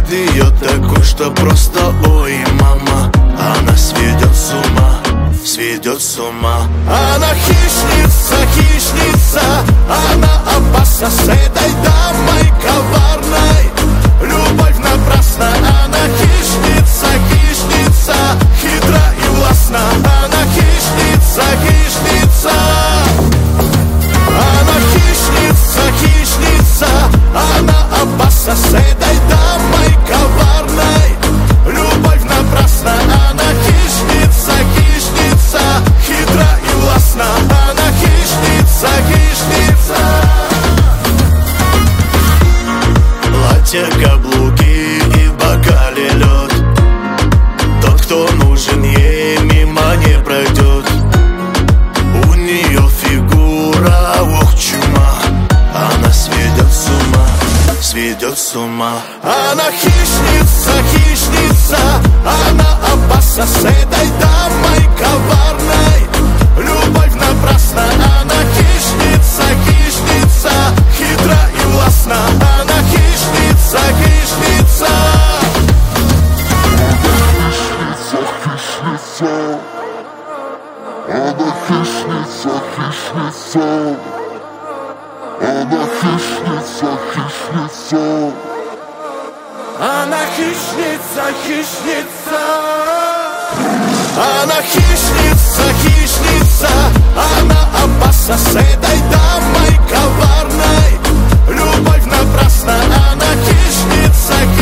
ее такой, что просто ой, мама. Она сведет с ума, сведет с ума. Она хищница, хищница, она опасна с этой дамой коварной. Любовь напрасна, она хищница, хищница, хитра и властна. Она хищница, хищница. Она хищница, хищница, она опасна с этой дамой коварной. Любовь напрасна, она хищница, хищница, хитра и властна. Она хищница, хищница. Платье, каблуки и в бокале лед. Тот, кто нужен ей, мимо не пройдет. У нее фигура, ох, чума. Она сведет с ума, сведет с ума. Она хищница, хищница, она опасна с этой дамой коварной. Любовь напрасна, она хищница, хищница, хитра и властна. Она хищница, хищница. Она хищница, хищница. Она хищница, хищница. Она хищница, хищница. Она хищница, хищница, она опасна с этой дамой коварной. Любовь напрасна, она хищница,